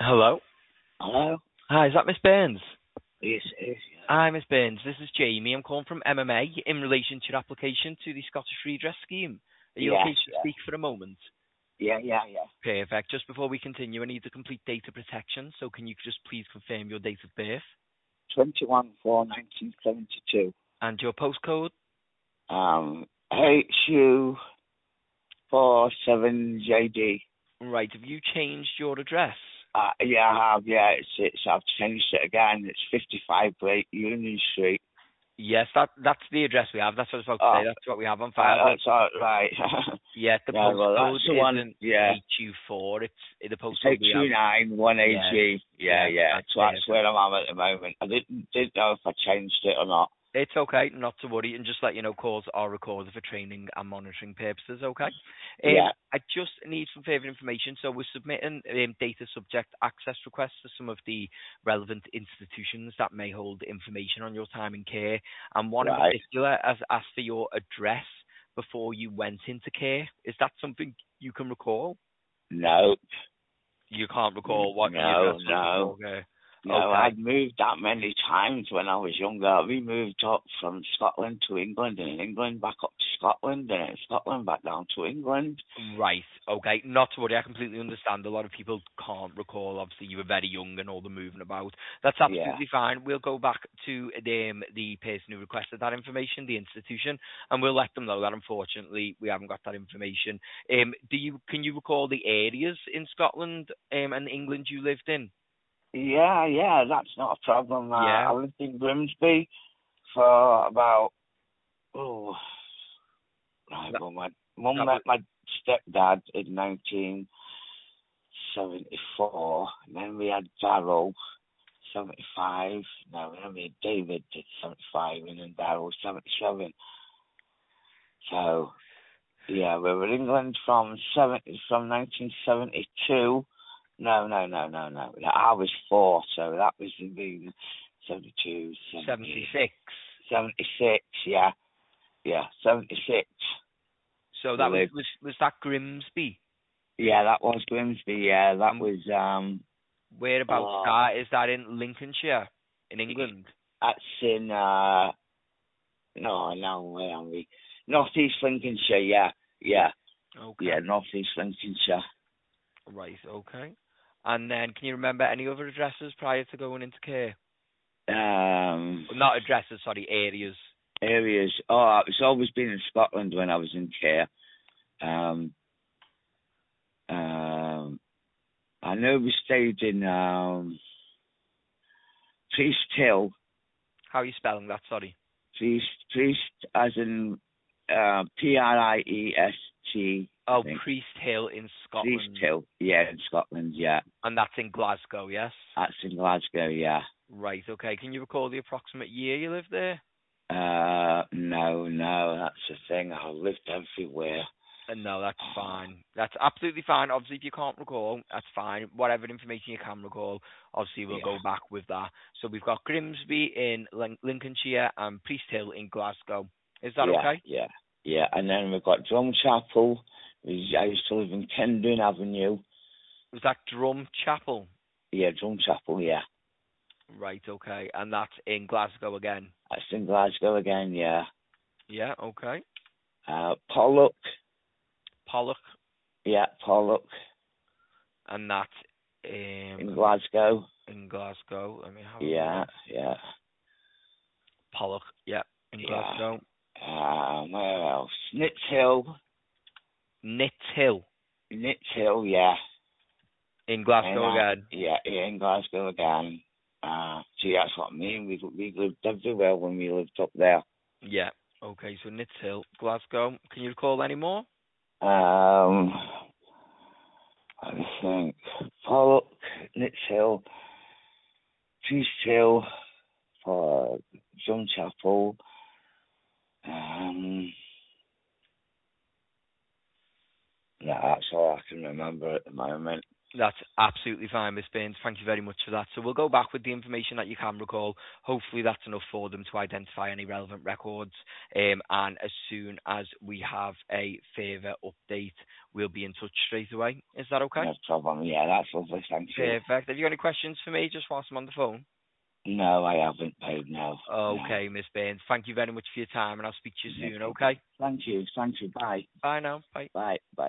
Hello. Hello? Hi, is that Miss Burns? Yes, it is, Hi, Miss Burns. This is Jamie. I'm calling from MMA in relation to your application to the Scottish Redress Scheme. Are you yeah. okay to speak for a moment? Yeah, yeah, yeah, yeah. Perfect. Just before we continue, I need the complete data protection, so can you just please confirm your date of birth 21/4/1972. and your postcode? HU 47JD. Right, have you changed your address? Yeah, I have, yeah, I've changed it again. It's 55 Great Union Street. Yes, that's the address we have. That's what I was about to Oh, say. That's what we have on file. that's all right. Yeah, the Yeah, well, postcode that's the one, isn't yeah. HU4. It's the It's postcode we have. HU9 Yeah, 1AG. Yeah, yeah, yeah. that's So that's where I'm at the moment. I didn't know if I changed it or not. It's okay, not to worry, and just let you know calls are recorded for training and monitoring purposes, okay? Yeah, I just need some further information. So we're submitting data subject access requests to some of the relevant institutions that may hold information on your time in care, and one in right. particular has asked for your address before you went into care. Is that something you can recall? No, You can't recall what the no, address was no. before care. No, Okay. I'd moved that many times when I was younger. We moved up from Scotland to England, and England back up to Scotland, and then Scotland back down to England. Right. Okay. Not to worry. I completely understand. A lot of people can't recall. Obviously, you were very young and all the moving about. That's Yeah, absolutely fine. We'll go back to the person who requested that information, the institution, and we'll let them know that unfortunately we haven't got that information. Can you recall the areas in Scotland and England you lived in? yeah, yeah. That's not a problem. I Yeah. lived in Grimsby for about right. That, Well, my mum that met was my stepdad in 1974, and then we had Darrow 75. No, then we had David did 75, and then Darrow 77. So. Yeah, we were in England from 1972. No. I was 4, so that was in 72, 76. 76. Yeah, yeah, 76. So We that was lived. was that Grimsby? Yeah, that was Grimsby. Yeah, that And was whereabouts oh, that is that in Lincolnshire in England? that's in no, where are we? Northeast Lincolnshire. Yeah, yeah, Okay. yeah, Northeast Lincolnshire. Right, okay. And then can you remember any other addresses prior to going into care? Um. Well, not addresses, sorry, areas. Areas. Oh, it's always been in Scotland when I was in care. Um, um, I know we stayed in Priest Hill. How are you spelling that, sorry? Priest as in Priest, I Oh, think. Priest Hill in Priest Scotland. Hill, yeah, in Scotland, yeah. And that's in Glasgow, yes? That's in Glasgow, yeah. Right, okay. Can you recall the approximate year you lived there? No, that's the thing. I lived everywhere. No, that's fine. That's absolutely fine. Obviously, if you can't recall, that's fine. Whatever information you can recall, obviously we'll Yeah, go back with that. So we've got Grimsby in Lincolnshire and Priest Hill in Glasgow. Is that yeah, okay? yeah, yeah. And then we've got Drumchapel. I used to live in Kendon Avenue. Was that Drum Chapel? Yeah, Drumchapel, yeah. Right, okay. And that's in Glasgow again. That's in Glasgow again, yeah. Yeah, okay. Pollock, Pollock, yeah, Pollock and that's in Glasgow. in Glasgow. Let me have a Yeah, look. yeah, Pollock, yeah, in yeah. Glasgow. Where else? Nits Hill, Nits Hill yeah. in And Glasgow again. yeah, in Glasgow again. See, that's what I mean. We lived everywhere when we lived up there. Yeah. Okay, so Nits Hill, Glasgow. Can you recall any more? Um, I think Pollock, Nits Hill, Priest Hill, for Drumchapel. No, that's all I can remember at the moment. That's absolutely fine, Miss Burns. Thank you very much for that. So we'll go back with the information that you can recall. Hopefully that's enough for them to identify any relevant records. And as soon as we have a further update, we'll be in touch straight away. Is that okay? No problem. Yeah, that's lovely. Thank you. Perfect. Have you got any questions for me just whilst I'm on the phone? No, I haven't paid. No. Okay, Miss Burns. Thank you very much for your time, and I'll speak to you soon, okay? Thank you. Thank you. Bye. Bye now. Bye. Bye. Bye.